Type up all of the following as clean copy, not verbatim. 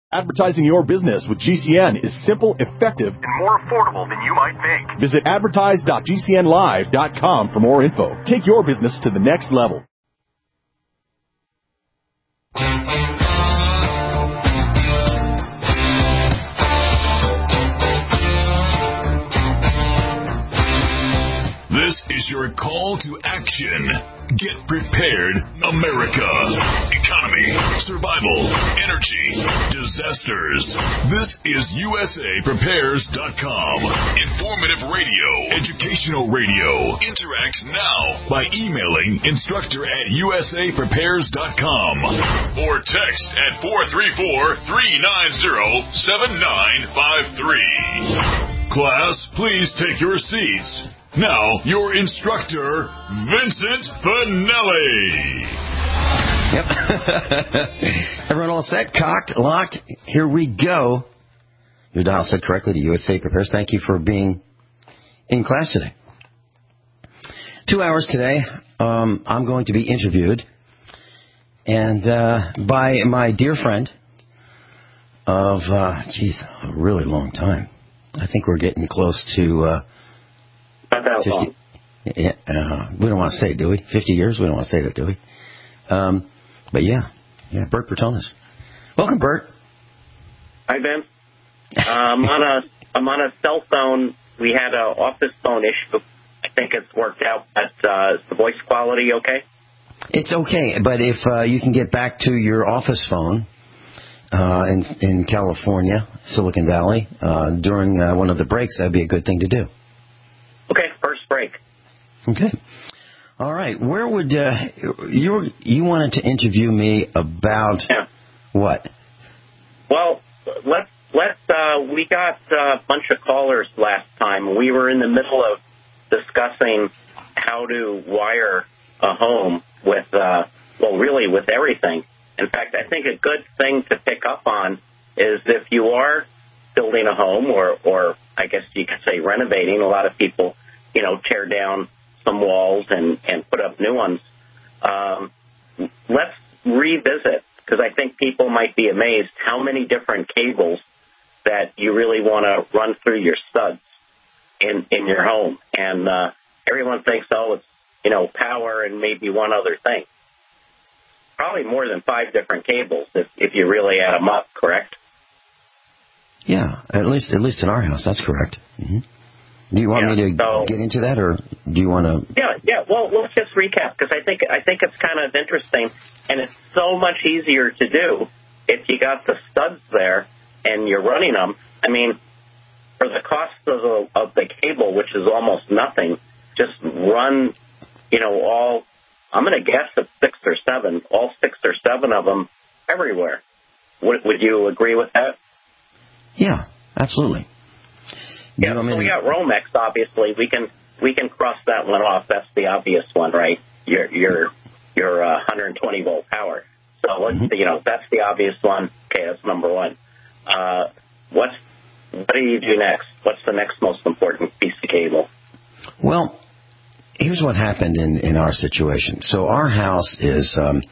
Advertising your business with GCN is simple, effective, and more affordable than you might think. Visit advertise.gcnlive.com for more info. Take your business to the next level. This is your call to action. Get prepared, America. Economy, survival, energy, disasters. This is USAPrepares.com. Informative radio, educational radio. Interact now by emailing instructor@USAPrepares.com or text at 434-390-7953. Class, please take your seats. Now, your instructor, Vincent Finelli. Yep. Everyone all set? Cocked? Locked? Here we go. Your dial set correctly to USA Prepares. Thank you for being in class today. 2 hours today, I'm going to be interviewed and by my dear friend of, a really long time. I think we're getting close to... 50, yeah, we don't want to say it, do we? 50 years? We don't want to say that, do we? But yeah, Bert Bertones. Welcome, Bert. Hi, Ben. I'm on a cell phone. We had an office phone issue. I think it's worked out, but is the voice quality okay? It's okay, but if you can get back to your office phone in California, Silicon Valley, during one of the breaks, that'd be a good thing to do. Okay, first break. Okay. All right. Where would you wanted to interview me about what? Well, let's we got a bunch of callers last time. We were in the middle of discussing how to wire a home with really with everything. In fact, I think a good thing to pick up on is if you are building a home or I guess you could say renovating. A lot of people, tear down some walls and put up new ones. Let's revisit, because I think people might be amazed how many different cables that you really want to run through your studs in your home. And everyone thinks, it's, power and maybe one other thing. Probably more than 5 different cables if you really add them up, correct? Yeah, at least in our house, that's correct. Mm-hmm. Do you want me to get into that, or do you want to? Yeah. Well, let's just recap, because I think it's kind of interesting, and it's so much easier to do if you got the studs there and you're running them. I mean, for the cost of the cable, which is almost nothing, just run, all. I'm going to guess it's 6 or 7, all 6 or 7 of them everywhere. Would you agree with that? Yeah, absolutely. Yeah, so we got Romex, obviously. We can cross that one off. That's the obvious one, right? Your 120 volt power. So let's that's the obvious one. Okay, that's number one. What do you do next? What's the next most important piece of cable? Well, here's what happened in our situation. So our house is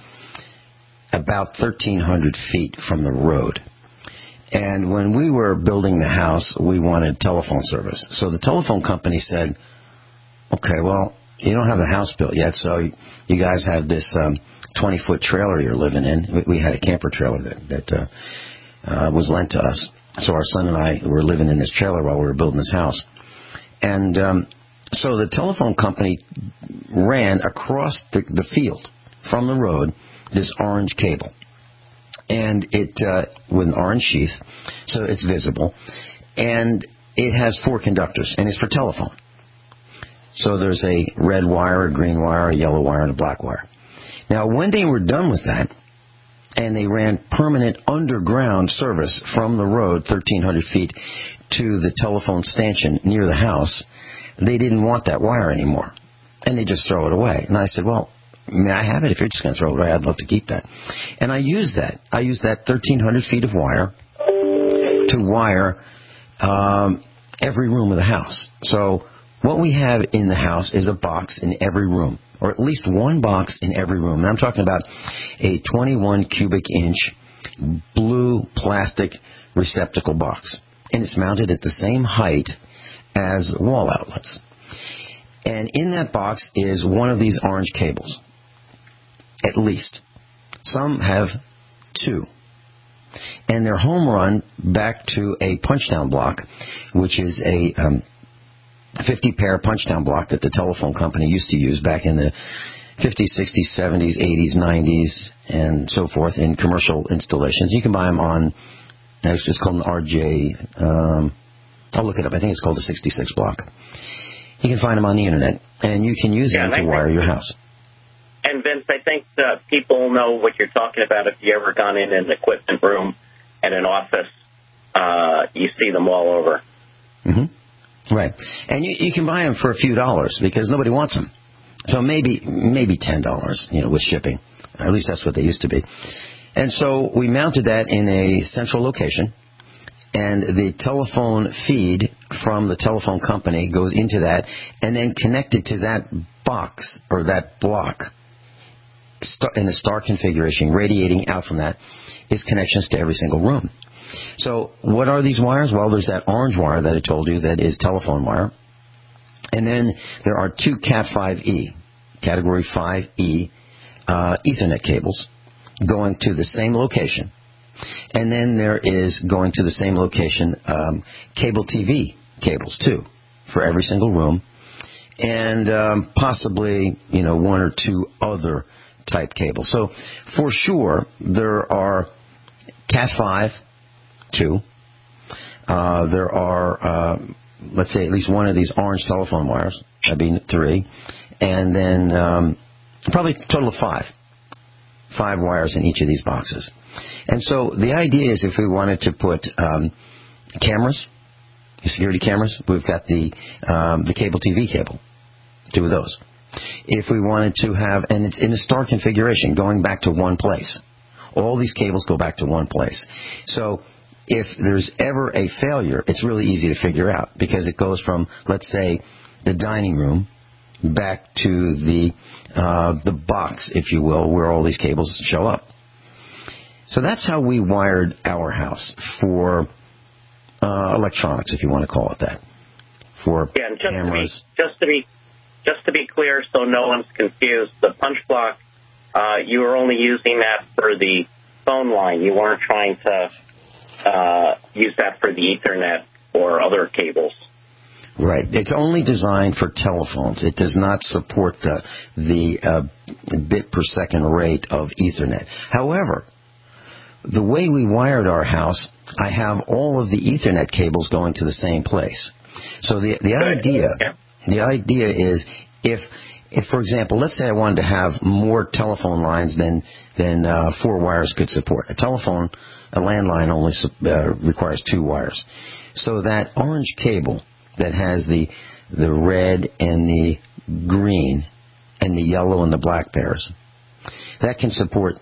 about 1,300 feet from the road. And when we were building the house, we wanted telephone service. So the telephone company said, okay, well, you don't have the house built yet, so you guys have this 20-foot trailer you're living in. We had a camper trailer that was lent to us. So our son and I were living in this trailer while we were building this house. And so the telephone company ran across the field from the road this orange cable. And it with an orange sheath, so it's visible, and it has 4 conductors, and it's for telephone. So there's a red wire, a green wire, a yellow wire, and a black wire. Now, when they were done with that, and they ran permanent underground service from the road, 1,300 feet, to the telephone stanchion near the house, they didn't want that wire anymore, and they just throw it away. And I said, well, may I have it? If you're just going to throw it away, I'd love to keep that. And I used that. I used that 1,300 feet of wire to wire every room of the house. So what we have in the house is a box in every room, or at least one box in every room. And I'm talking about a 21 cubic inch blue plastic receptacle box, and it's mounted at the same height as wall outlets. And in that box is one of these orange cables, at least. Some have two. And they're home run back to a punch-down block, which is a 50-pair punch-down block that the telephone company used to use back in the 50s, 60s, 70s, 80s, 90s, and so forth in commercial installations. You can buy them on, it's just called an RJ, I'll look it up. I think it's called a 66 block. You can find them on the internet, and you can use them to wire your house. And Vince, I think people know what you're talking about. If you ever gone in an equipment room at an office, you see them all over. Mm-hmm. Right. And you can buy them for a few dollars because nobody wants them. So maybe $10, with shipping. At least that's what they used to be. And so we mounted that in a central location, and the telephone feed from the telephone company goes into that, and then connected to that box or that block in a star configuration, radiating out from that, is connections to every single room. So what are these wires? Well, there's that orange wire that I told you that is telephone wire. And then there are two Cat5e, Category 5E, Ethernet cables going to the same location. And then there is going to the same location cable TV cables, too, for every single room. And possibly, one or two other type cables. So, for sure, there are Cat5, 2. There are, let's say, at least one of these orange telephone wires. That'd be 3. And then probably a total of 5. 5 wires in each of these boxes. And so the idea is if we wanted to put cameras, security cameras, we've got the cable TV cable, 2 of those. If we wanted to have, and it's in a star configuration, going back to one place. All these cables go back to one place. So if there's ever a failure, it's really easy to figure out because it goes from, let's say, the dining room back to the box, if you will, where all these cables show up. So that's how we wired our house for electronics, if you want to call it that, for cameras. Just to be clear, so no one's confused, the punch block, you were only using that for the phone line. You weren't trying to use that for the Ethernet or other cables. Right. It's only designed for telephones. It does not support the bit per second rate of Ethernet. However, the way we wired our house, I have all of the Ethernet cables going to the same place. So the idea is if, for example, let's say I wanted to have more telephone lines than 4 wires could support. A landline only requires 2 wires. So that orange cable that has the red and the green and the yellow and the black pairs, that can support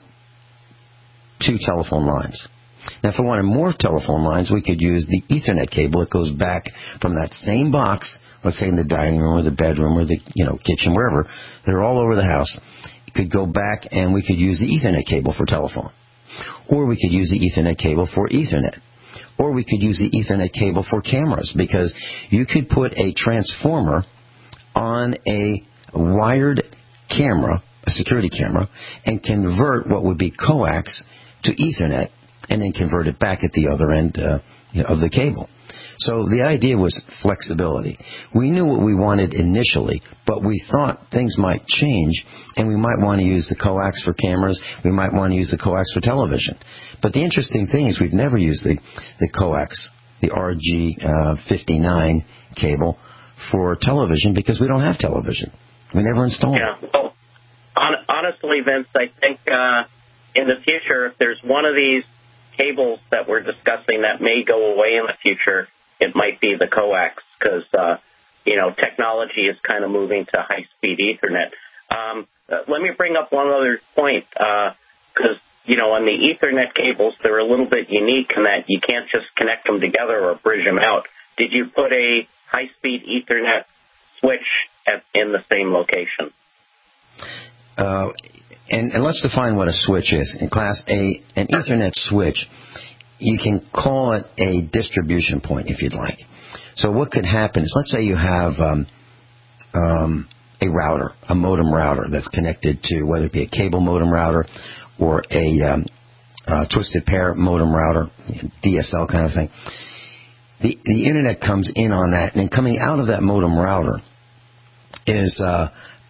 2 telephone lines. Now, if I wanted more telephone lines, we could use the Ethernet cable. It goes back from that same box, let's say in the dining room or the bedroom or the kitchen, wherever. They're all over the house. It could go back and we could use the Ethernet cable for telephone. Or we could use the Ethernet cable for Ethernet. Or we could use the Ethernet cable for cameras, because you could put a transformer on a wired camera, a security camera, and convert what would be coax to Ethernet, and then convert it back at the other end of the cable. So the idea was flexibility. We knew what we wanted initially, but we thought things might change, and we might want to use the coax for cameras, we might want to use the coax for television. But the interesting thing is we've never used the coax, the RG59 cable for television, because we don't have television. We never installed it. Well, honestly, Vince, I think in the future, if there's one of these cables that we're discussing that may go away in the future, it might be the coax, because technology is kind of moving to high-speed Ethernet. Let me bring up one other point, because on the Ethernet cables, they're a little bit unique in that you can't just connect them together or bridge them out. Did you put a high-speed Ethernet switch in the same location? And let's define what a switch is. In Class A, an Ethernet switch, you can call it a distribution point if you'd like. So what could happen is, let's say you have a router, a modem router that's connected to, whether it be a cable modem router or a twisted pair modem router, DSL kind of thing. The Internet comes in on that, and then coming out of that modem router is an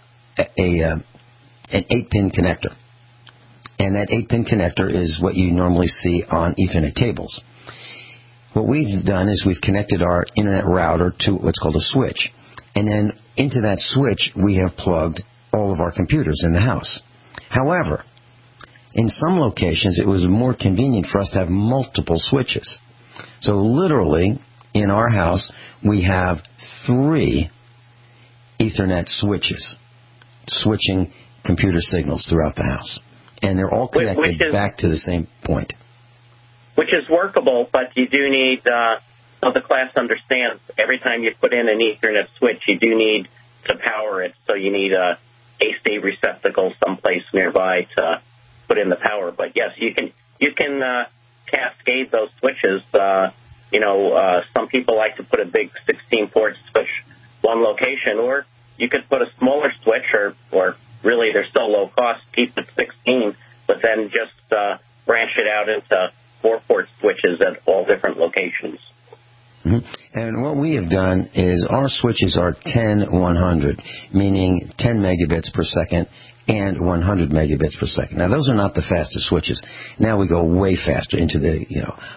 8-pin connector. And that 8-pin connector is what you normally see on Ethernet cables. What we've done is we've connected our Internet router to what's called a switch. And then into that switch, we have plugged all of our computers in the house. However, in some locations, it was more convenient for us to have multiple switches. So literally, in our house, we have 3 Ethernet switches switching computer signals throughout the house. And they're all connected back to the same point. Which is workable, but you do need, so the class understands, every time you put in an Ethernet switch, you do need to power it. So you need a AC receptacle someplace nearby to put in the power. But yes, you can cascade those switches. Some people like to put a big 16-port switch one location, or you could put a smaller switch, or really they're still low cost, keep it 16, but then just branch it out into 4-port switches at all different locations. Mm-hmm. And what we have done is our switches are 10-100, meaning 10 megabits per second and 100 megabits per second. Now, those are not the fastest switches. Now we go way faster into the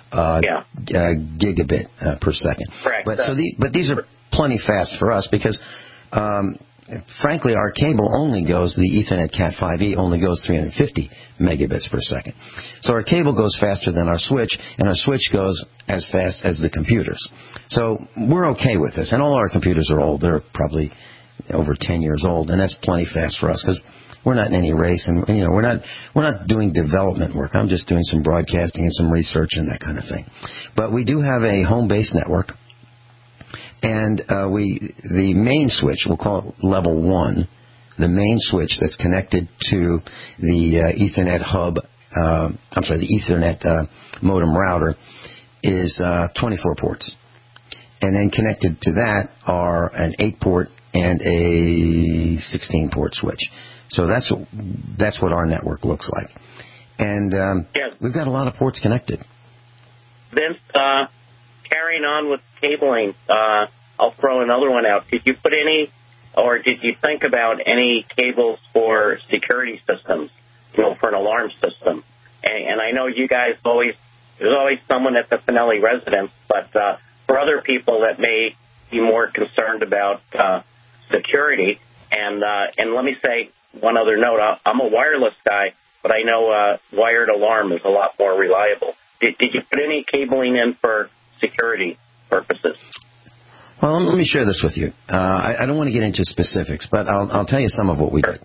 gigabit per second. Correct. But these are plenty fast for us because, frankly, our cable only goes, the Ethernet Cat5e only goes 350 megabits per second. So our cable goes faster than our switch, and our switch goes as fast as the computers. So we're okay with this. And all our computers are old. They're probably over 10 years old, and that's plenty fast for us because we're not in any race, and we're not doing development work. I'm just doing some broadcasting and some research and that kind of thing. But we do have a home-based network. And the main switch, we'll call it level 1, the main switch that's connected to the Ethernet hub, the Ethernet modem router, is 24 ports. And then connected to that are an 8-port and a 16-port switch. So that's what our network looks like. And we've got a lot of ports connected. Vince, carrying on with cabling, I'll throw another one out. Did you put any, or did you think about any cables for security systems, for an alarm system? And I know you guys there's always someone at the Finelli residence, but for other people that may be more concerned about security, and let me say one other note, I'm a wireless guy, but I know wired alarm is a lot more reliable. Did you put any cabling in for security purposes? Well, let me share this with you. I don't want to get into specifics, but I'll tell you some of what we did.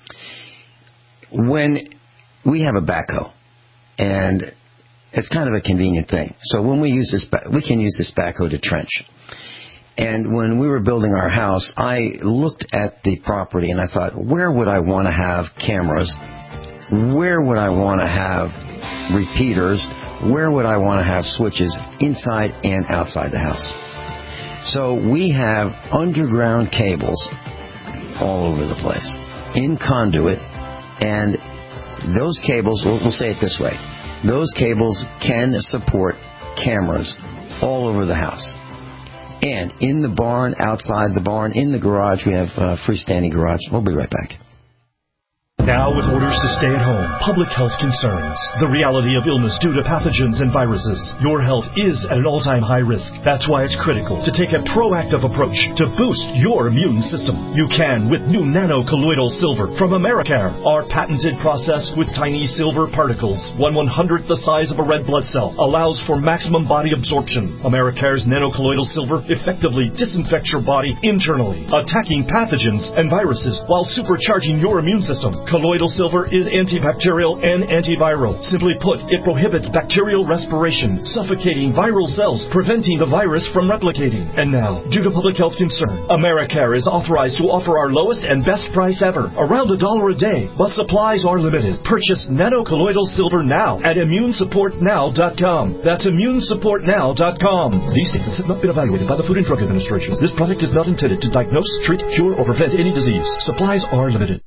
When we have a backhoe, and it's kind of a convenient thing. So when we use this, we can use this backhoe to trench. And when we were building our house, I looked at the property and I thought, where would I want to have cameras? Where would I want to have repeaters? Where would I want to have switches inside and outside the house? So we have underground cables all over the place in conduit, and those cables, we'll say it this way, those cables can support cameras all over the house. And in the barn, outside the barn, in the garage, we have a freestanding garage. We'll be right back. Now, with orders to stay at home, public health concerns, the reality of illness due to pathogens and viruses, your health is at an all-time high risk. That's why it's critical to take a proactive approach to boost your immune system. You can with new nano-colloidal silver from Americare. Our patented process with tiny silver particles, 1/100th the size of a red blood cell, allows for maximum body absorption. Americare's nano-colloidal silver effectively disinfects your body internally, attacking pathogens and viruses while supercharging your immune system. Colloidal silver is antibacterial and antiviral. Simply put, it prohibits bacterial respiration, suffocating viral cells, preventing the virus from replicating. And now, due to public health concern, AmeriCare is authorized to offer our lowest and best price ever, around $1 a day, but supplies are limited. Purchase nanocolloidal silver now at immunesupportnow.com. That's immunesupportnow.com. These statements have not been evaluated by the Food and Drug Administration. This product is not intended to diagnose, treat, cure, or prevent any disease. Supplies are limited.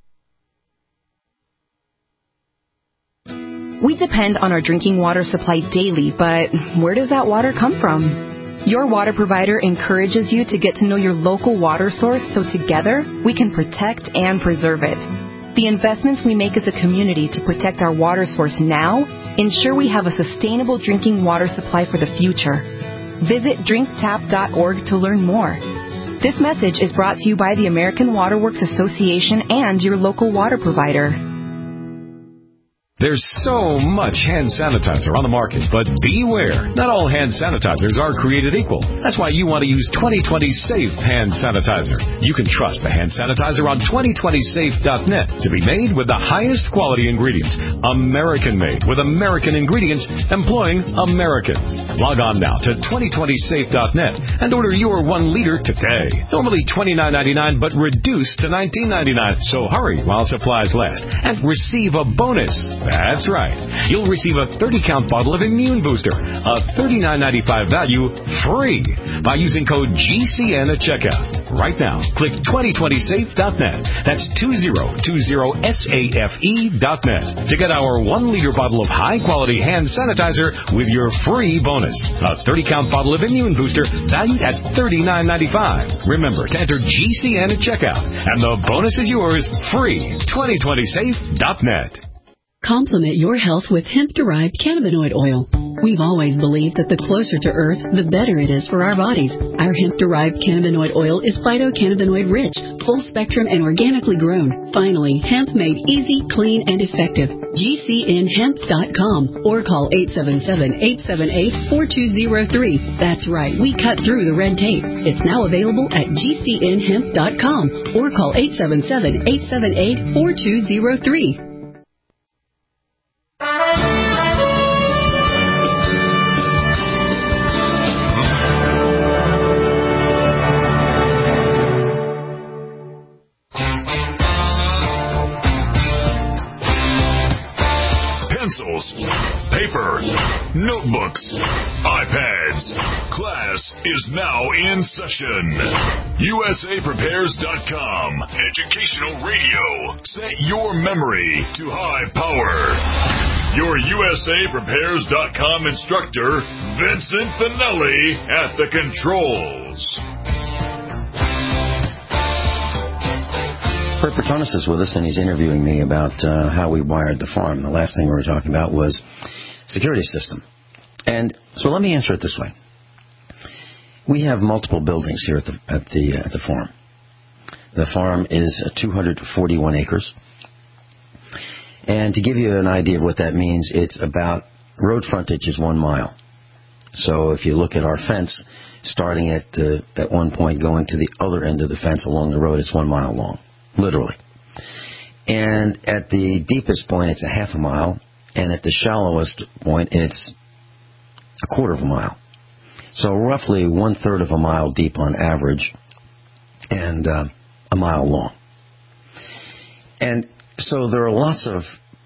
We depend on our drinking water supply daily, but where does that water come from? Your water provider encourages you to get to know your local water source so together we can protect and preserve it. The investments we make as a community to protect our water source now ensure we have a sustainable drinking water supply for the future. Visit drinktap.org to learn more. This message is brought to you by the American Water Works Association and your local water provider. There's so much hand sanitizer on the market, but beware. Not all hand sanitizers are created equal. That's why you want to use 2020 Safe Hand Sanitizer. You can trust the hand sanitizer on 2020safe.net to be made with the highest quality ingredients. American-made with American ingredients employing Americans. Log on now to 2020safe.net and order your 1 liter today. Normally $29.99, but reduced to $19.99. So hurry while supplies last and receive a bonus. That's right. You'll receive a 30-count bottle of Immune Booster, a $39.95 value, free by using code GCN at checkout. Right now, click 2020safe.net. That's 2020safe.net to get our 1-liter bottle of high-quality hand sanitizer with your free bonus. A 30-count bottle of Immune Booster valued at $39.95. Remember to enter GCN at checkout, and the bonus is yours free. 2020safe.net. Complement your health with hemp-derived cannabinoid oil. We've always believed that the closer to Earth, the better it is for our bodies. Our hemp-derived cannabinoid oil is phytocannabinoid-rich, full-spectrum, and organically grown. Finally, hemp made easy, clean, and effective. GCNhemp.com or call 877-878-4203. That's right, we cut through the red tape. It's now available at GCNhemp.com or call 877-878-4203. Pencils, paper, notebooks, iPads. Class is now in session. USAPrepares.com. Educational radio. Set your memory to high power. Your USAPrepares.com instructor, Vincent Finelli, at the controls. Kurt Petronis is with us, and he's interviewing me about how we wired the farm. The last thing we were talking about was security system. And so let me answer it this way. We have multiple buildings here at the farm. The farm is 241 acres. And to give you an idea of what that means, it's about, road frontage is 1 mile. So if you look at our fence, starting at one point going to the other end of the fence along the road, it's 1 mile long. Literally. And at the deepest point, it's a half a mile. And at the shallowest point, it's a quarter of a mile. So roughly 1/3 of a mile deep on average and a mile long. And so there are lots of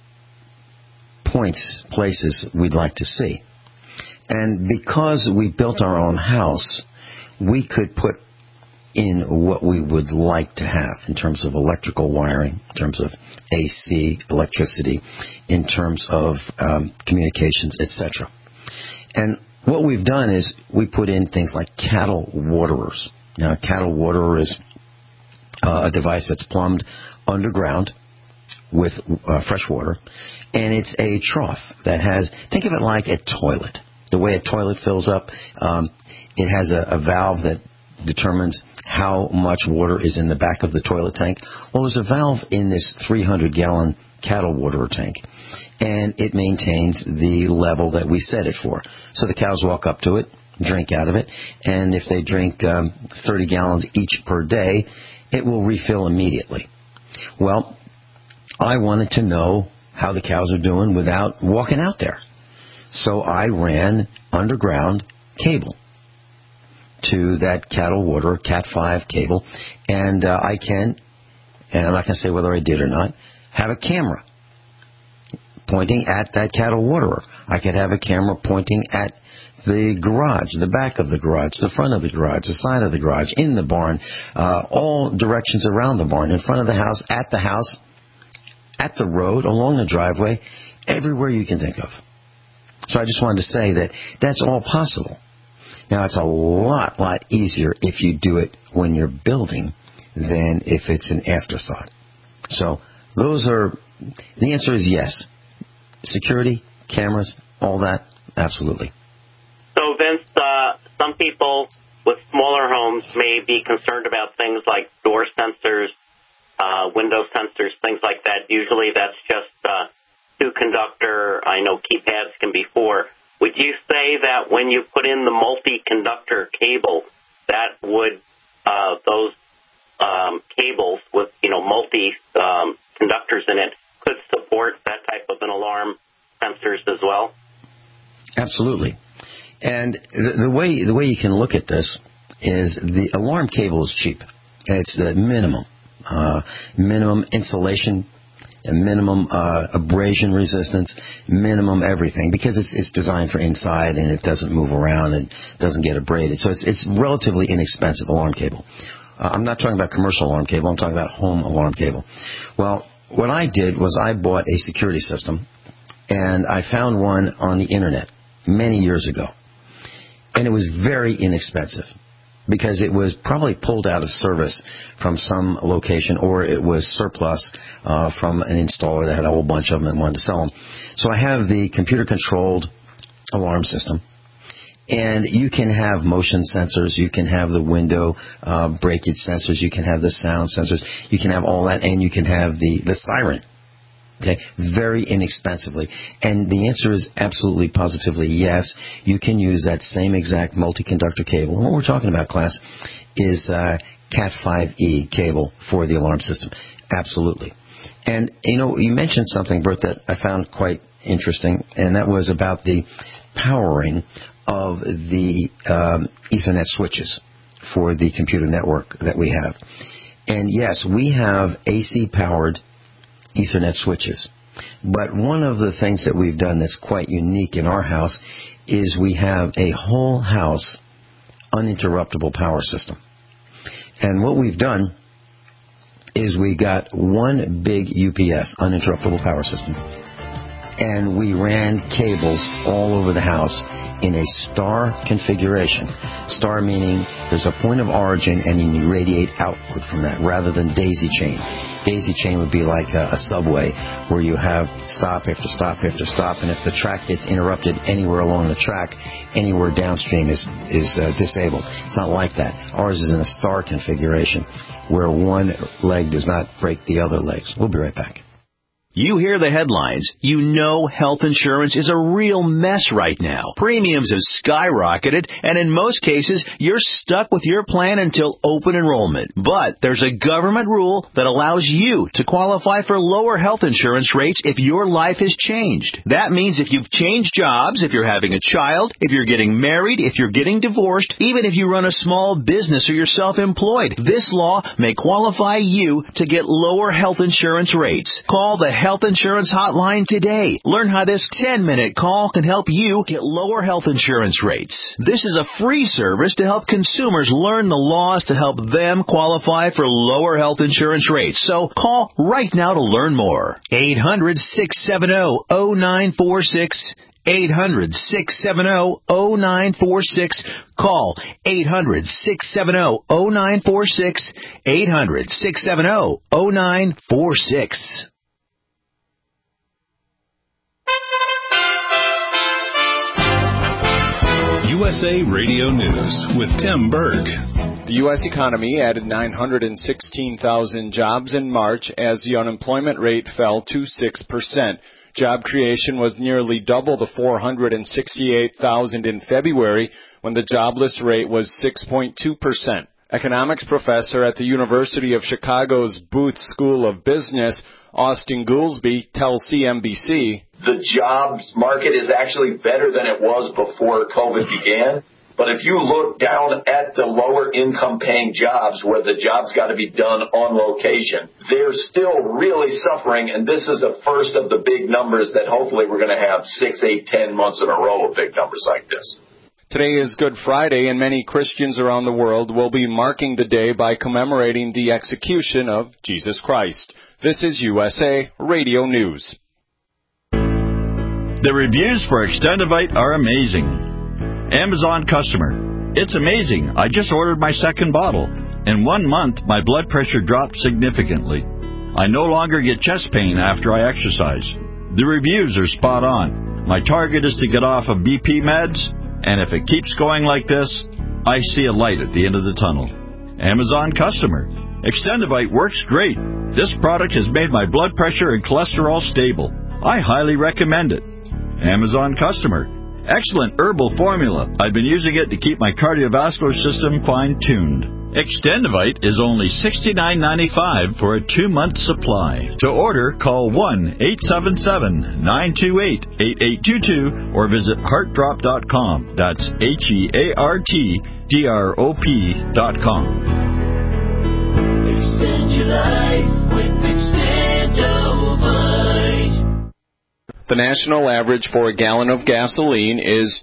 places we'd like to see. And because we built our own house, we could put in what we would like to have in terms of electrical wiring, in terms of AC, electricity, in terms of communications, etc. And what we've done is we put in things like cattle waterers. Now, a cattle waterer is a device that's plumbed underground with fresh water, and it's a trough that has, think of it like a toilet. The way a toilet fills up, it has a valve that determines how much water is in the back of the toilet tank. Well, there's a valve in this 300-gallon cattle waterer tank, and it maintains the level that we set it for. So the cows walk up to it, drink out of it, and if they drink 30 gallons each per day, it will refill immediately. Well, I wanted to know how the cows are doing without walking out there. So I ran underground cable to that cattle waterer, Cat 5 cable, and I can, and I'm not going to say whether I did or not, have a camera pointing at that cattle waterer. I could have a camera pointing at the garage, the back of the garage, the front of the garage, the side of the garage, in the barn, all directions around the barn, in front of the house, at the road, along the driveway, everywhere you can think of. So I just wanted to say that that's all possible. Now, it's a lot easier if you do it when you're building than if it's an afterthought. So the answer is yes. Security, cameras, all that, absolutely. So, Vince, some people with smaller homes may be concerned about things like door sensors, window sensors, things like that. Usually that's just two-conductor. I know keypads can be 4. Would you say that when you put in the multi-conductor cable, that would those cables with multi-conductors in it could support that type of an alarm sensors as well? Absolutely. And the way you can look at this is the alarm cable is cheap. It's the minimum insulation, minimum abrasion resistance, minimum everything, because it's designed for inside and it doesn't move around and doesn't get abraded. So it's relatively inexpensive alarm cable. I'm not talking about commercial alarm cable. I'm talking about home alarm cable. Well, what I did was I bought a security system, and I found one on the Internet many years ago. And it was very inexpensive because it was probably pulled out of service from some location, or it was surplus from an installer that had a whole bunch of them and wanted to sell them. So I have the computer-controlled alarm system. And you can have motion sensors, you can have the window breakage sensors, you can have the sound sensors, you can have all that, and you can have the siren. Okay, very inexpensively. And the answer is absolutely, positively yes. You can use that same exact multi-conductor cable. And what we're talking about, class, is Cat 5e cable for the alarm system. Absolutely. And, you mentioned something, Bert, that I found quite interesting, and that was about the powering of the Ethernet switches for the computer network that we have. And yes, we have AC-powered Ethernet switches. But one of the things that we've done that's quite unique in our house is we have a whole house uninterruptible power system. And what we've done is we got one big UPS, uninterruptible power system, and we ran cables all over the house in a star configuration. Star meaning there's a point of origin and you radiate outward from that rather than daisy chain. Daisy chain would be like a subway where you have stop after stop after stop, and if the track gets interrupted anywhere along the track, anywhere downstream is disabled. It's not like that. Ours is in a star configuration where one leg does not break the other legs. We'll be right back. You hear the headlines. You know health insurance is a real mess right now. Premiums have skyrocketed, and in most cases, you're stuck with your plan until open enrollment. But there's a government rule that allows you to qualify for lower health insurance rates if your life has changed. That means if you've changed jobs, if you're having a child, if you're getting married, if you're getting divorced, even if you run a small business or you're self-employed, this law may qualify you to get lower health insurance rates. Call the Health Insurance Hotline today. Learn how this 10-minute call can help you get lower health insurance rates. This is a free service to help consumers learn the laws to help them qualify for lower health insurance rates. So call right now to learn more. 800-670-0946. 800-670-0946. Call 800-670-0946. 800-670-0946. USA Radio News with Tim Berg. The U.S. economy added 916,000 jobs in March as the unemployment rate fell to 6%. Job creation was nearly double the 468,000 in February when the jobless rate was 6.2%. Economics professor at the University of Chicago's Booth School of Business, Austin Goolsbee, tells CNBC, the jobs market is actually better than it was before COVID began. But if you look down at the lower income paying jobs where the job's got to be done on location, they're still really suffering. And this is the first of the big numbers that hopefully we're going to have 6, 8, 10 months in a row of big numbers like this. Today is Good Friday, and many Christians around the world will be marking the day by commemorating the execution of Jesus Christ. This is USA Radio News. The reviews for Extendivite are amazing. Amazon customer. It's amazing. I just ordered my second bottle. In 1 month, my blood pressure dropped significantly. I no longer get chest pain after I exercise. The reviews are spot on. My target is to get off of BP meds, and if it keeps going like this, I see a light at the end of the tunnel. Amazon customer. Extendivite works great. This product has made my blood pressure and cholesterol stable. I highly recommend it. Amazon customer. Excellent herbal formula. I've been using it to keep my cardiovascular system fine-tuned. Extendivite is only $69.95 for a 2-month supply. To order, call 1-877-928-8822 or visit heartdrop.com. That's HEARTDROP.com. Extend your life with Extendivite. The national average for a gallon of gasoline is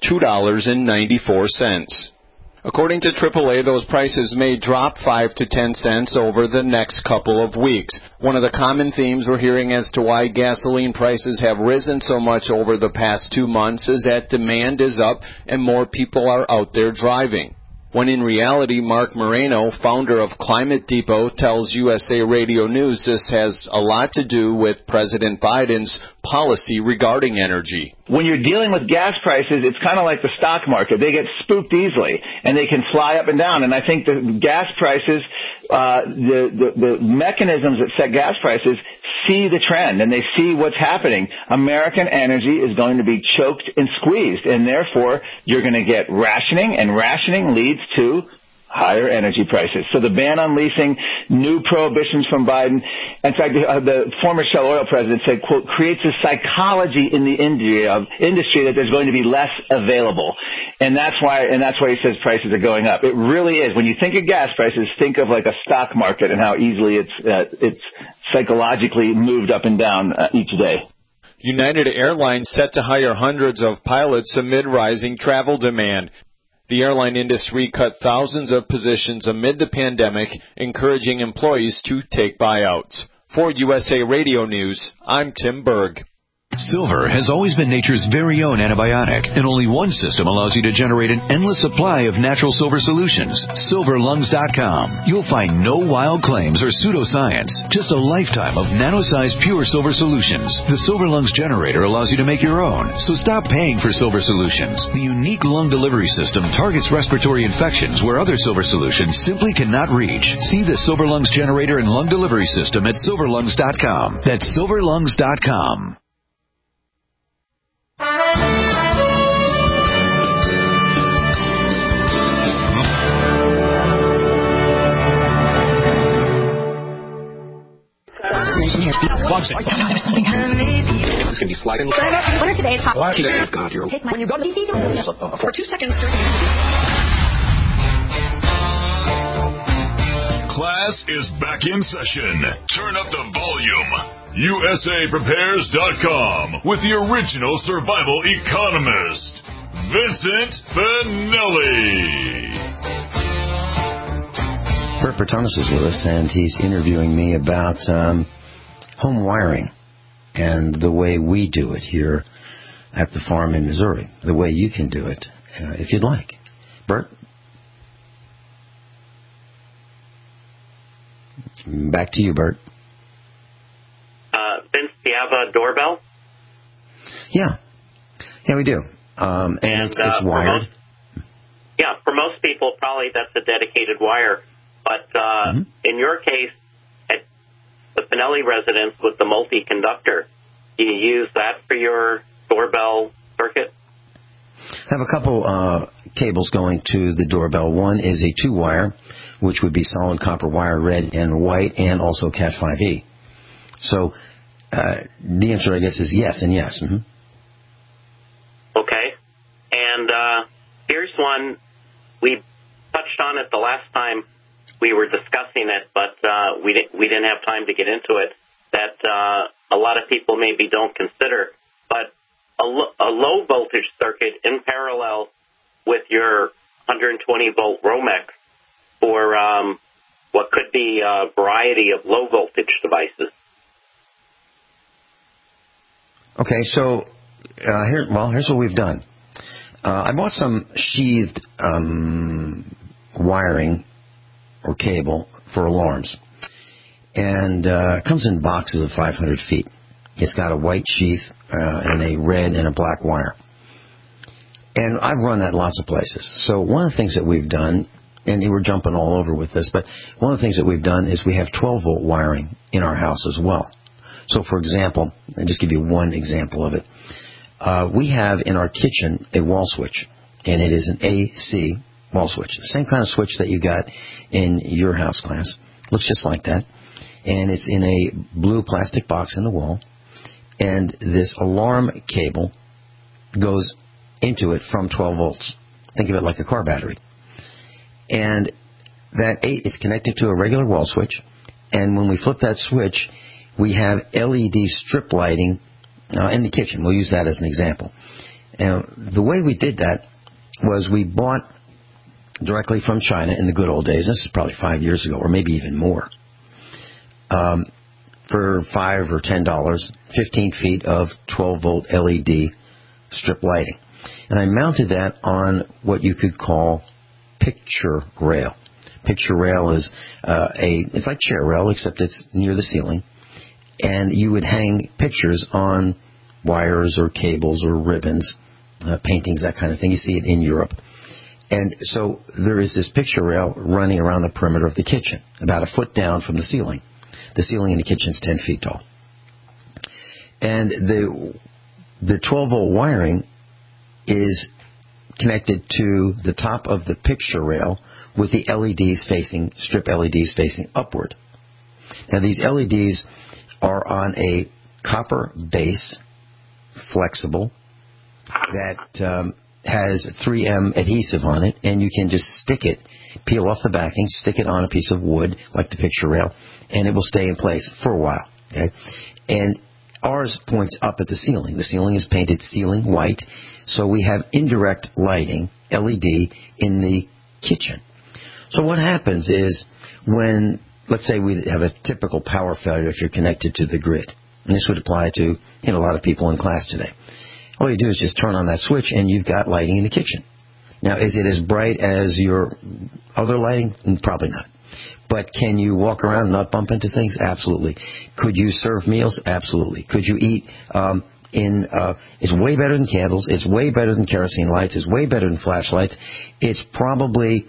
$2.94. According to AAA, those prices may drop 5 to 10 cents over the next couple of weeks. One of the common themes we're hearing as to why gasoline prices have risen so much over the past 2 months is that demand is up and more people are out there driving. When in reality, Mark Moreno, founder of Climate Depot, tells USA Radio News this has a lot to do with President Biden's policy regarding energy. When you're dealing with gas prices, it's kind of like the stock market. They get spooked easily, and they can fly up and down. And I think the gas prices, the mechanisms that set gas prices see the trend, and they see what's happening. American energy is going to be choked and squeezed, and therefore you're going to get rationing, and rationing leads to higher energy prices. So the ban on leasing, new prohibitions from Biden. In fact, the former Shell Oil president said, quote, creates a psychology in the industry that there's going to be less available. And that's why he says prices are going up. It really is. When you think of gas prices, think of like a stock market and how easily it's psychologically moved up and down each day. United Airlines set to hire hundreds of pilots amid rising travel demand. The airline industry cut thousands of positions amid the pandemic, encouraging employees to take buyouts. For USA Radio News, I'm Tim Berg. Silver has always been nature's very own antibiotic, and only one system allows you to generate an endless supply of natural silver solutions. SilverLungs.com. You'll find no wild claims or pseudoscience, just a lifetime of nano-sized pure silver solutions. The Silver Lungs generator allows you to make your own, so stop paying for silver solutions. The unique lung delivery system targets respiratory infections where other silver solutions simply cannot reach. See the Silver Lungs generator and lung delivery system at SilverLungs.com. That's SilverLungs.com. There's something happening. It's going to be sliding. What are today's hot? Oh, God, you're... When you go to DC, for 2 seconds. Class is back in session. Turn up the volume. USAPrepares.com with the original survival economist, Vincent Finelli. Bert Bertonis is with us, and he's interviewing me about home wiring and the way we do it here at the farm in Missouri, the way you can do it if you'd like. Bert? Back to you, Bert. Vince, do you have a doorbell? Yeah, we do. And it's wired. For most people, probably that's a dedicated wire. But in your case, at the Finelli residence with the multi-conductor, do you use that for your doorbell circuit? I have a couple cables going to the doorbell. One is a 2-wire, which would be solid copper wire, red and white, and also Cat 5e. So the answer, I guess, is yes and yes. Mm-hmm. Okay. And here's one. We touched on it the last time we were discussing it, but we didn't have time to get into it, that a lot of people maybe don't consider. But a low voltage circuit in parallel with your 120-volt Romex for what could be a variety of low voltage devices. Okay, so here's what we've done. I bought some sheathed wiring or cable for alarms, and it comes in boxes of 500 feet. It's got a white sheath and a red and a black wire. And I've run that lots of places. So one of the things that we've done, and we're jumping all over with this, but one of the things that we've done is we have 12-volt wiring in our house as well. So, for example, I'll just give you one example of it. We have in our kitchen a wall switch, and it is an AC wall switch. The same kind of switch that you got in your house, class. Looks just like that. And it's in a blue plastic box in the wall. And this alarm cable goes into it from 12 volts. Think of it like a car battery. And that is connected to a regular wall switch. And when we flip that switch, we have LED strip lighting in the kitchen. We'll use that as an example. And the way we did that was we bought directly from China in the good old days. This is probably 5 years ago, or maybe even more. For $5 or $10, 15 feet of 12-volt LED strip lighting. And I mounted that on what you could call picture rail. Picture rail is it's like chair rail, except it's near the ceiling. And you would hang pictures on wires or cables or ribbons, paintings, that kind of thing. You see it in Europe. And so there is this picture rail running around the perimeter of the kitchen, about a foot down from the ceiling. The ceiling in the kitchen is 10 feet tall. And the 12-volt wiring is connected to the top of the picture rail with the strip LEDs facing upward. Now, these LEDs are on a copper base, flexible, that has 3M adhesive on it, and you can just stick it, peel off the backing, stick it on a piece of wood, like the picture rail, and it will stay in place for a while. Okay? And ours points up at the ceiling. The ceiling is painted ceiling white, so we have indirect lighting, LED, in the kitchen. So what happens is when, let's say we have a typical power failure if you're connected to the grid, and this would apply to a lot of people in class today. All you do is just turn on that switch and you've got lighting in the kitchen. Now, is it as bright as your other lighting? Probably not. But can you walk around and not bump into things? Absolutely. Could you serve meals? Absolutely. Could you eat it's way better than candles. It's way better than kerosene lights. It's way better than flashlights. It's probably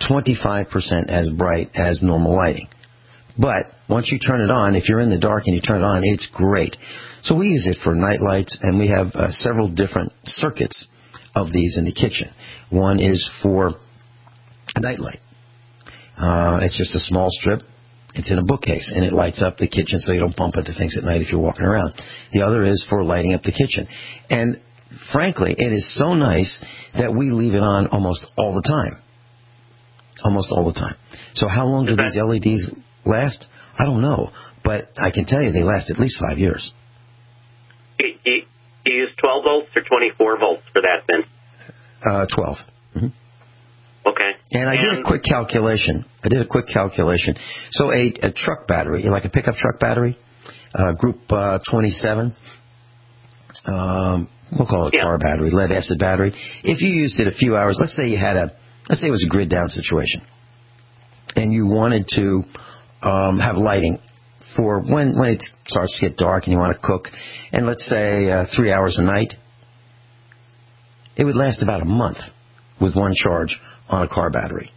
25% as bright as normal lighting. But once you turn it on, if you're in the dark and you turn it on, it's great. So we use it for night lights, and we have several different circuits of these in the kitchen. One is for a night light. It's just a small strip. It's in a bookcase, and it lights up the kitchen so you don't bump into things at night if you're walking around. The other is for lighting up the kitchen. And frankly, it is so nice that we leave it on almost all the time. Almost all the time. So how long do these LEDs last? I don't know, but I can tell you they last at least 5 years. Do you use 12 volts or 24 volts for that, then? 12. Mm-hmm. Okay. And I did a quick calculation. So a truck battery, like a pickup truck battery, Group 27, we'll call it a car battery, lead acid battery. If you used it a few hours, let's say it was a grid down situation, and you wanted to have lighting for when it starts to get dark and you want to cook, and let's say 3 hours a night, it would last about a month with one charge on a car battery.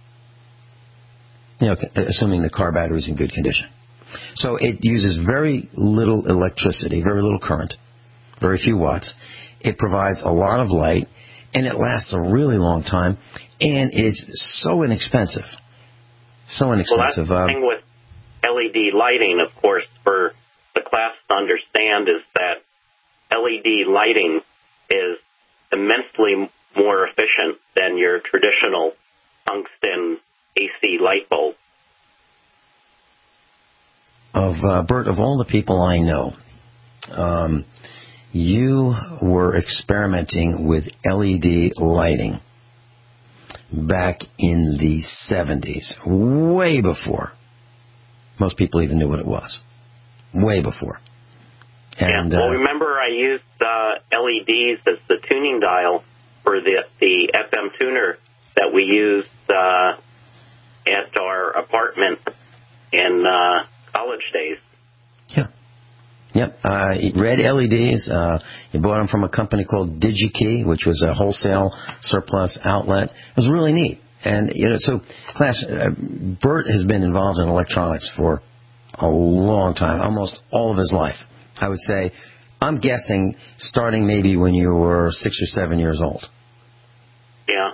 Assuming the car battery is in good condition. So it uses very little electricity, very little current, very few watts. It provides a lot of light, and it lasts a really long time, and it's so inexpensive. So inexpensive. Well, that's the thing with LED lighting, of course, for the class to understand is that LED lighting is immensely more efficient than your traditional tungsten AC light bulb. Bert, of all the people I know, you were experimenting with LED lighting back in the 70s, way before most people even knew what it was. Way before. And, well, remember I used LEDs as the tuning dial for the FM tuner that we used at our apartment in college days. Yeah. Yep. Red LEDs. You bought them from a company called DigiKey, which was a wholesale surplus outlet. It was really neat. And, so, class, Bert has been involved in electronics for a long time, almost all of his life. I would say, I'm guessing, starting maybe when you were 6 or 7 years old. Yeah,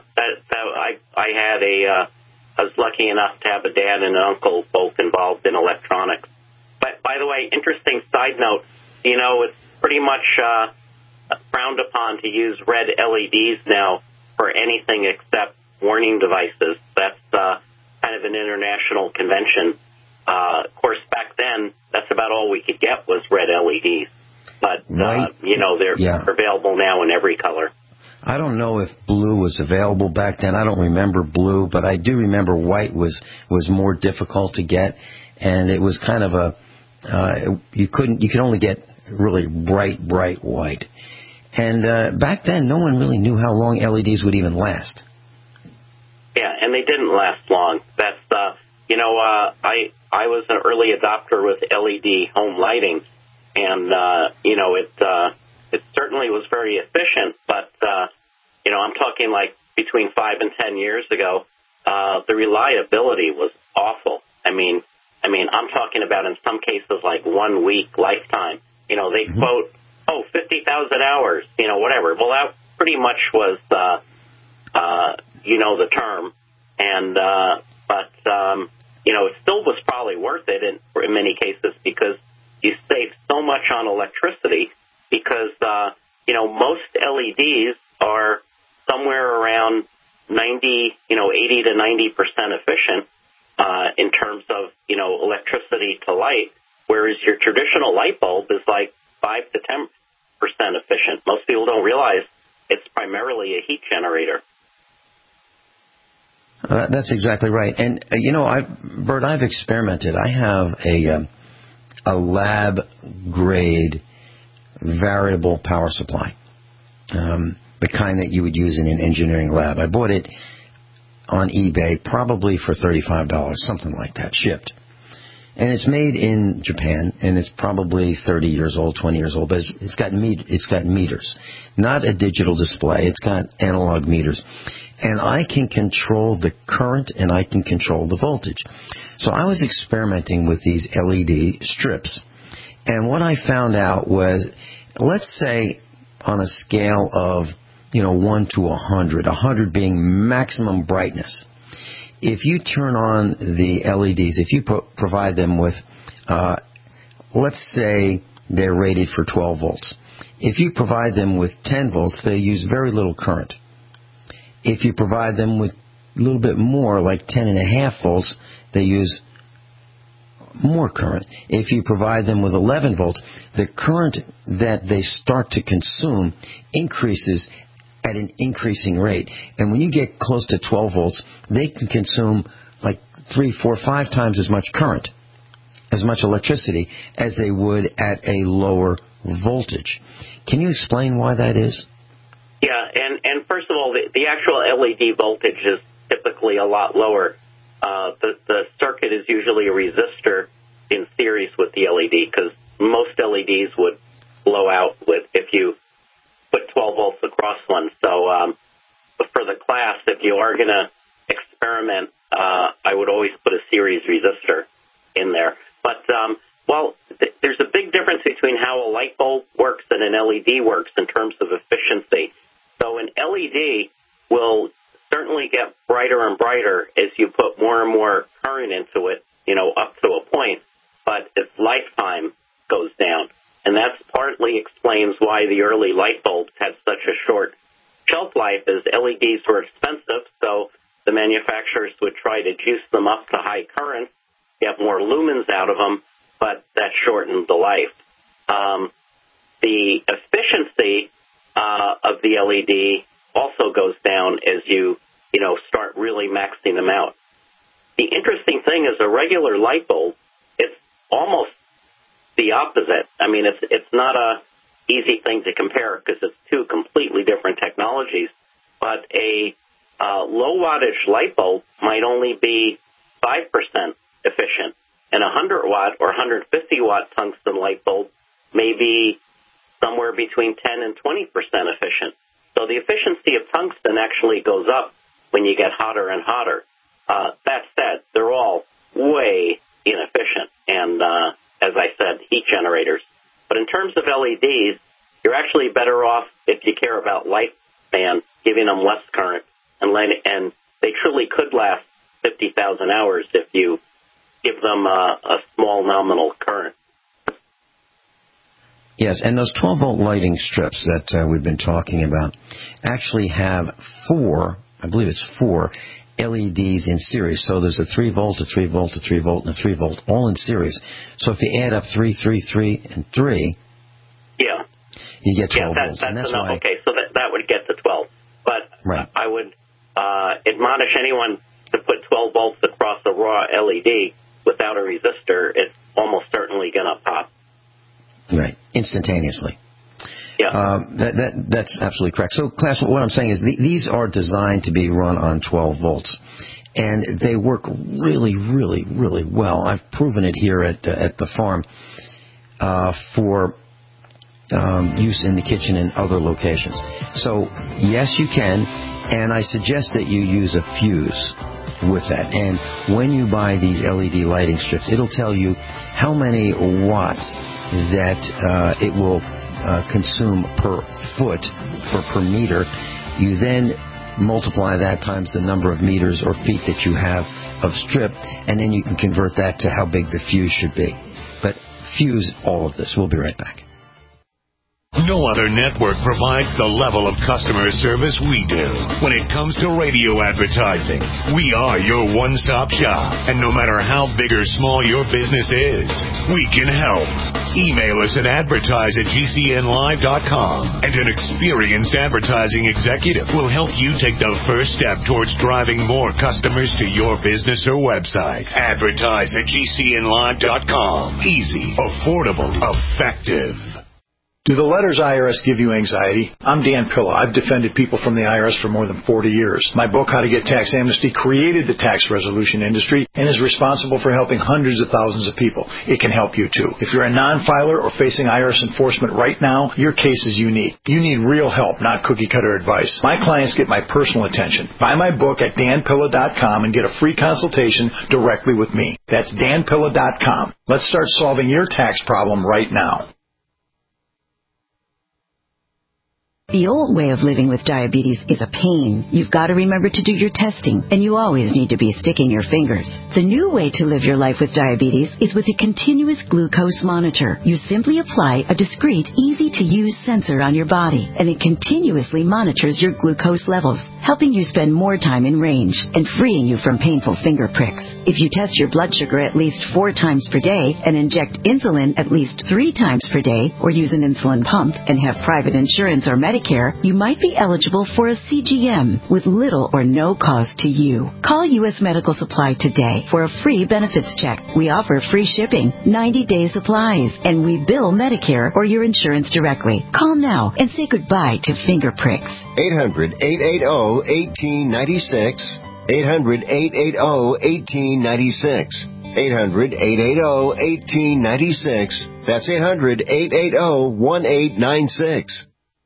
I was lucky enough to have a dad and an uncle both involved in electronics. But, by the way, interesting side note, it's pretty much frowned upon to use red LEDs now for anything except warning devices. That's kind of an international convention. Of course, back then, that's about all we could get was red LEDs. But, they're available now in every color. I don't know if blue was available back then. I don't remember blue, but I do remember white was more difficult to get, and it was kind of you could only get really bright white. And back then, no one really knew how long LEDs would even last. Yeah, and they didn't last long. That's I was an early adopter with LED home lighting, and it certainly was very efficient, but I'm talking like between 5 and 10 years ago, the reliability was awful. I mean, I'm talking about in some cases like 1 week lifetime. They quote, 50,000 hours, whatever. Well, that pretty much was, the term. And, it still was probably worth it in many cases because you save so much on electricity because, most LEDs are somewhere around 80 to 90% efficient in terms of, electricity to light, whereas your traditional light bulb is like 5 to 10% efficient. Most people don't realize it's primarily a heat generator. That's exactly right. And, Bert, I've experimented. I have a lab-grade variable power supply, the kind that you would use in an engineering lab. I bought it on eBay probably for $35, something like that, shipped. And it's made in Japan, and it's probably 30 years old, 20 years old, but it's got meters. Not a digital display. It's got analog meters. And I can control the current, and I can control the voltage. So I was experimenting with these LED strips. And what I found out was, let's say on a scale of, 1 to 100, 100 being maximum brightness, if you turn on the LEDs, if you provide them with, let's say they're rated for 12 volts. If you provide them with 10 volts, they use very little current. If you provide them with a little bit more, like 10.5 volts, they use more current. If you provide them with 11 volts, the current that they start to consume increases at an increasing rate. And when you get close to 12 volts, they can consume like 3, 4, 5 times as much current, as much electricity, as they would at a lower voltage. Can you explain why that is? Yeah, and first of all, the actual LED voltage is typically a lot lower. The circuit is usually a resistor in series with the LED because most LEDs would blow out if you put 12 volts across one. So for the class, if you are going to experiment, I would always put a series resistor in there. But, there's a big difference between how a light bulb works and an LED works in terms of efficiency. So an LED will certainly get brighter and brighter as you put more and more current into it, up to a point, but its lifetime goes down. And that partly explains why the early light bulbs had such a short shelf life, as LEDs were expensive, so the manufacturers would try to juice them up to high current, get more lumens out of them, but that shortened the life. The efficiency of the LED also goes down as you start really maxing them out. The interesting thing is a regular light bulb, it's almost the opposite. I mean, it's not a easy thing to compare because it's two completely different technologies, but a low wattage light bulb might only be 5% efficient, and a 100 watt or 150 watt tungsten light bulb may be somewhere between 10 and 20% efficient. So the efficiency of tungsten actually goes up when you get hotter and hotter. That said, they're all way inefficient and, as I said, heat generators. But in terms of LEDs, you're actually better off, if you care about lifespan, giving them less current, and they truly could last 50,000 hours if you give them a small nominal current. Yes, and those 12-volt lighting strips that we've been talking about actually have four LEDs in series. So there's a 3-volt, a 3-volt, a 3-volt, and a 3-volt, all in series. So if you add up 3, 3, 3, and 3, you get 12 volts. That's enough. Why... Okay, so that would get to 12. But right. I would admonish anyone to put 12 volts across a raw LED without a resistor. It's almost certainly going to pop. Right, instantaneously. Yeah. That's absolutely correct. So, class, what I'm saying is these are designed to be run on 12 volts, and they work really, really, really well. I've proven it here at the farm for use in the kitchen and other locations. So, yes, you can, and I suggest that you use a fuse with that. And when you buy these LED lighting strips, it'll tell you how many watts that it will consume per foot or per meter. You then multiply that times the number of meters or feet that you have of strip, and then you can convert that to how big the fuse should be. But fuse all of this. We'll be right back. No other network provides the level of customer service we do. When it comes to radio advertising, we are your one-stop shop. And no matter how big or small your business is, we can help. Email us at advertise@gcnlive.com, and an experienced advertising executive will help you take the first step towards driving more customers to your business or website. Advertise@gcnlive.com. Easy, affordable, effective. Do the letters IRS give you anxiety? I'm Dan Pilla. I've defended people from the IRS for more than 40 years. My book, How to Get Tax Amnesty, created the tax resolution industry and is responsible for helping hundreds of thousands of people. It can help you, too. If you're a non-filer or facing IRS enforcement right now, your case is unique. You need real help, not cookie-cutter advice. My clients get my personal attention. Buy my book at danpilla.com and get a free consultation directly with me. That's danpilla.com. Let's start solving your tax problem right now. The old way of living with diabetes is a pain. You've got to remember to do your testing, and you always need to be sticking your fingers. The new way to live your life with diabetes is with a continuous glucose monitor. You simply apply a discreet, easy-to-use sensor on your body, and it continuously monitors your glucose levels, helping you spend more time in range and freeing you from painful finger pricks. If you test your blood sugar at least 4 times per day and inject insulin at least 3 times per day, or use an insulin pump and have private insurance or Medicare, you might be eligible for a CGM with little or no cost to you. Call U.S. Medical Supply today for a free benefits check. We offer free shipping, 90-day supplies, and we bill Medicare or your insurance directly. Call now and say goodbye to finger pricks. 800-880-1896. 800-880-1896. 800-880-1896. That's 800-880-1896.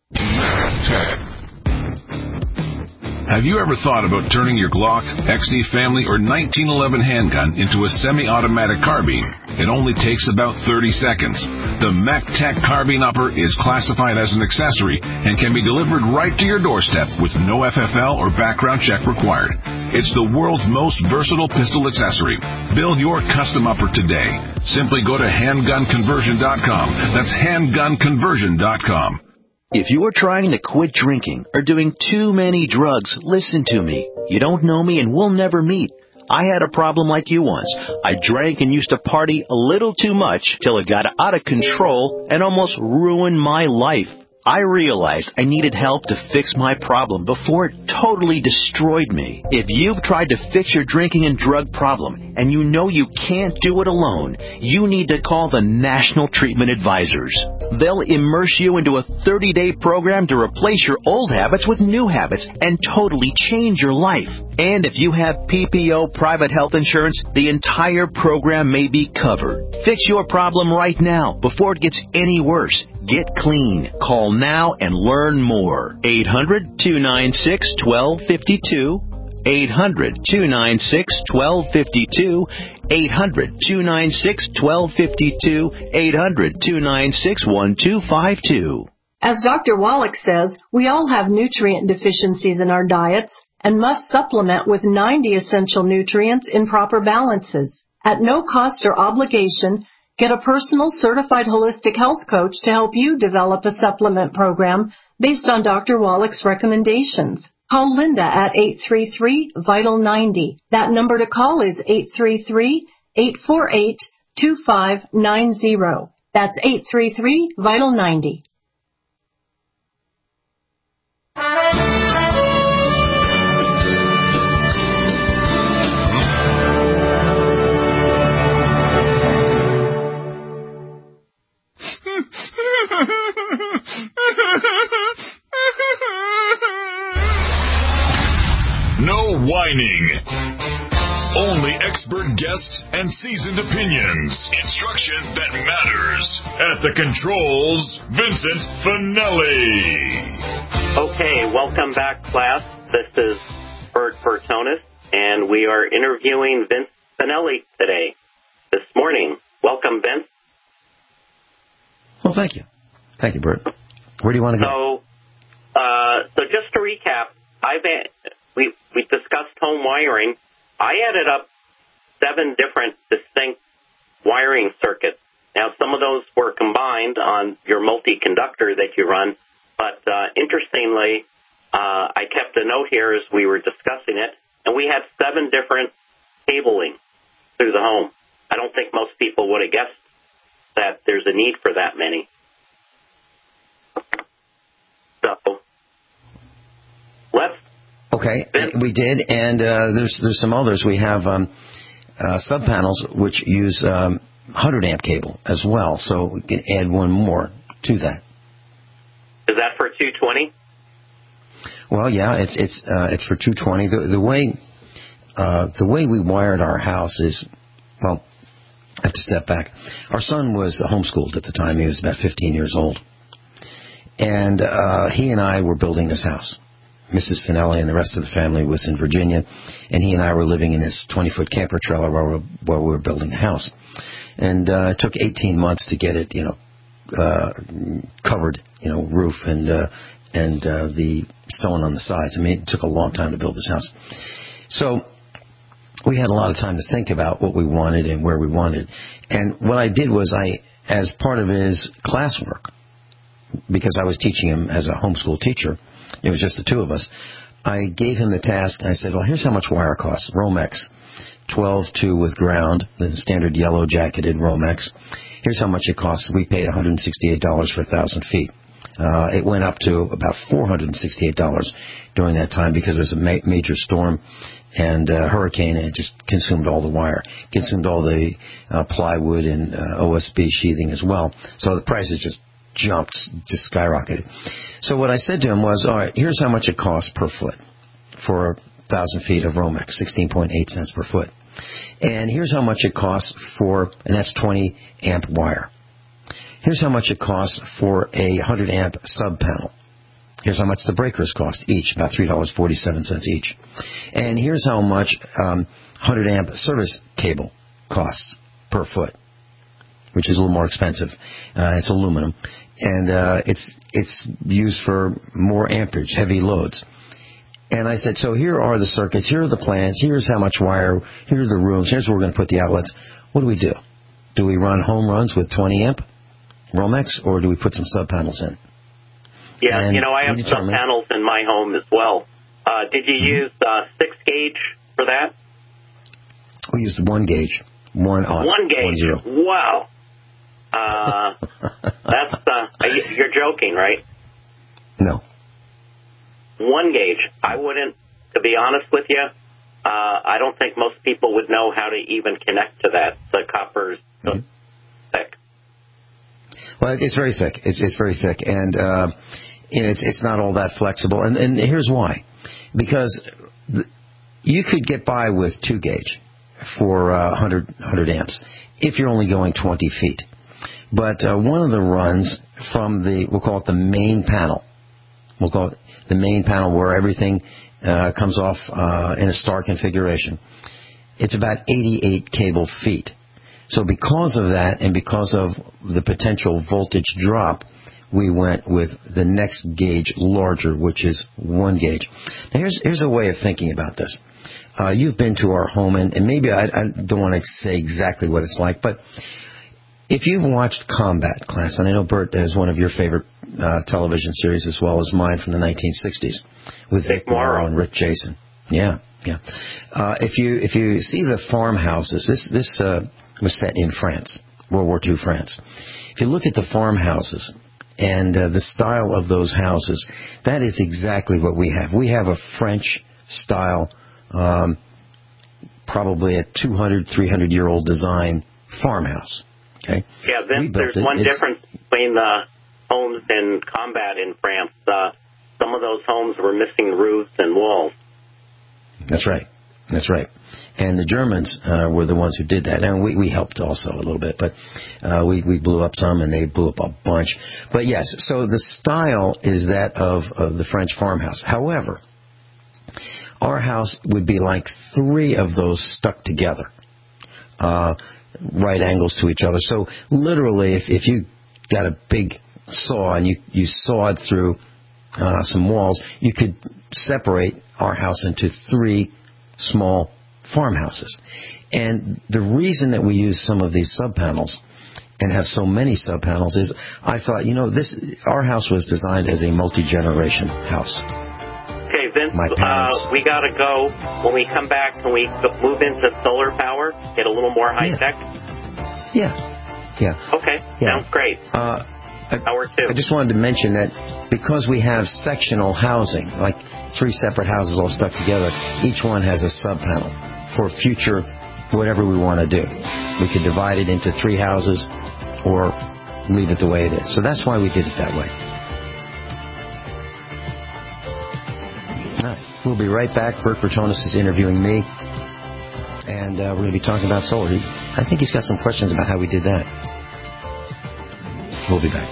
Have you ever thought about turning your Glock, XD family, or 1911 handgun into a semi-automatic carbine? It only takes about 30 seconds. The MacTech Carbine Upper is classified as an accessory and can be delivered right to your doorstep with no FFL or background check required. It's the world's most versatile pistol accessory. Build your custom upper today. Simply go to handgunconversion.com. That's handgunconversion.com. If you are trying to quit drinking or doing too many drugs, listen to me. You don't know me and we'll never meet. I had a problem like you once. I drank and used to party a little too much till it got out of control and almost ruined my life. I realized I needed help to fix my problem before it totally destroyed me. If you've tried to fix your drinking and drug problem and you know you can't do it alone, you need to call the National Treatment Advisors. They'll immerse you into a 30-day program to replace your old habits with new habits and totally change your life. And if you have PPO private health insurance, the entire program may be covered. Fix your problem right now before it gets any worse. Get clean. Call now and learn more. 800-296-1252. 800-296-1252. 800-296-1252. 800-296-1252. As Dr. Wallach says, we all have nutrient deficiencies in our diets and must supplement with 90 essential nutrients in proper balances. At no cost or obligation, get a personal certified holistic health coach to help you develop a supplement program based on Dr. Wallach's recommendations. Call Linda at 833-VITAL-90. That number to call is 833-848-2590. That's 833-VITAL-90. No whining. Only expert guests and seasoned opinions. Instruction that matters. At the controls, Vincent Finelli. Okay, welcome back, class. This is Bert Bertonis, and we are interviewing Vince Finelli today, this morning. Welcome, Vince. Well, thank you. Thank you, Bert. Where do you want to go? So just to recap, we discussed home wiring. I added up 7 different distinct wiring circuits. Now, some of those were combined on your multi-conductor that you run, but interestingly, I kept a note here as we were discussing it, and we had 7 different cabling through the home. I don't think most people would have guessed that there's a need for that many. So, Okay, we did, and there's some others. We have sub-panels which use 100-amp cable as well, so we can add one more to that. Is that for 220? Well, yeah, it's for 220. The way we wired our house is, well, I have to step back. Our son was homeschooled at the time. He was about 15 years old. And he and I were building this house. Mrs. Finelli and the rest of the family was in Virginia, and he and I were living in his 20-foot camper trailer while we were building the house. And it took 18 months to get it, covered, roof and the stone on the sides. I mean, it took a long time to build this house. So we had a lot of time to think about what we wanted and where we wanted. And what I did was as part of his classwork, because I was teaching him as a homeschool teacher, it was just the two of us, I gave him the task, and I said, well, here's how much wire costs. Romex, 12-2 with ground, the standard yellow jacketed Romex. Here's how much it costs. We paid $168 for 1,000 feet. It went up to about $468 during that time because there was a major storm and hurricane, and it just consumed all the wire, consumed all the plywood and OSB sheathing as well. So the prices just jumped, just skyrocketed. So what I said to him was, all right, here's how much it costs per foot for 1,000 feet of Romex, 16.8 cents per foot. And here's how much it costs for, and that's 20 amp wire. Here's how much it costs for a 100 amp sub panel. Here's how much the breakers cost each, about $3.47 each. And here's how much 100 amp service cable costs per foot. which is a little more expensive. It's aluminum, and it's used for more amperage, heavy loads. And I said, so here are the circuits, here are the plans, here's how much wire, here are the rooms, here's where we're going to put the outlets. What do? Do we run home runs with 20 amp Romex, or do we put some sub panels in? Yeah, I have sub panels in my home as well. Did you use 6 gauge for that? We used 1 gauge. 1 gauge. 1-0. Wow. You're joking, right? No. 1 gauge. I wouldn't, to be honest with you. I don't think most people would know how to even connect to that. The copper's thick. Well, it's very thick. It's very thick, and it's not all that flexible. And here's why: because you could get by with 2 gauge for 100 amps if you're only going 20 feet. But one of the runs from we'll call it the main panel. We'll call it the main panel where everything comes off in a star configuration. It's about 88 cable feet. So because of that and because of the potential voltage drop, we went with the next gauge larger, which is 1 gauge. Now here's a way of thinking about this. You've been to our home, and maybe I don't want to say exactly what it's like, but if you've watched Combat Class, and I know Bert is one of your favorite television series as well as mine from the 1960s with Vic Morrow and Rick Jason. Yeah. If you see the farmhouses, this was set in France, World War II France. If you look at the farmhouses and the style of those houses, that is exactly what we have. We have a French style, probably a 200, 300-year-old design farmhouse. Okay. Yeah, Vince, there's one difference between the homes in Combat in France. Some of those homes were missing roofs and walls. That's right. And the Germans were the ones who did that. And we helped also a little bit. But we blew up some, and they blew up a bunch. But yes, so the style is that of the French farmhouse. However, our house would be like 3 of those stuck together. Right angles to each other. So literally, if you got a big saw and you sawed through some walls, you could separate our house into 3 small farmhouses. And the reason that we use some of these sub panels and have so many sub panels is I thought, our house was designed as a multi-generation house. Okay, Vince, we got to go. When we come back, can we move into solar power, get a little more high-tech? Yeah. Okay, sounds great. Power 2. I just wanted to mention that because we have sectional housing, like 3 separate houses all stuck together, each one has a sub-panel for future whatever we want to do. We could divide it into 3 houses or leave it the way it is. So that's why we did it that way. All right. We'll be right back. Bert Bertonis is interviewing me, and we're going to be talking about solar. I think he's got some questions about how we did that. We'll be back.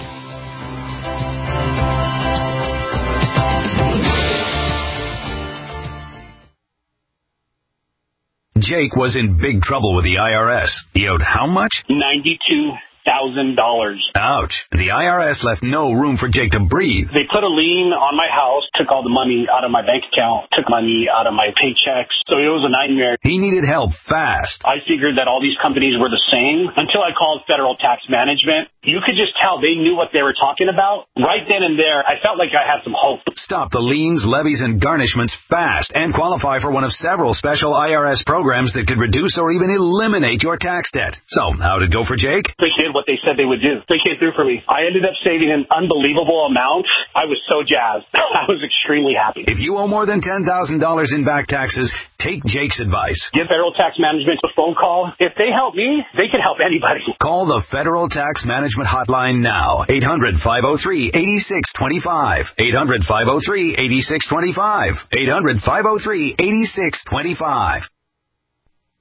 Jake was in big trouble with the IRS. He owed how much? $92,000. Ouch. The IRS left no room for Jake to breathe. They put a lien on my house, took all the money out of my bank account, took money out of my paychecks. So it was a nightmare. He needed help fast. I figured that all these companies were the same until I called Federal Tax Management. You could just tell they knew what they were talking about. Right then and there, I felt like I had some hope. Stop the liens, levies, and garnishments fast and qualify for one of several special IRS programs that could reduce or even eliminate your tax debt. So, how'd it go for Jake? They did what they said they would do. They came through for me. I ended up saving an unbelievable amount. I was so jazzed. I was extremely happy. If you owe more than $10,000 in back taxes, take Jake's advice. Give Federal Tax Management a phone call. If they help me, they can help anybody. Call the Federal Tax Management Hotline now. 800-503-8625. 800-503-8625. 800-503-8625.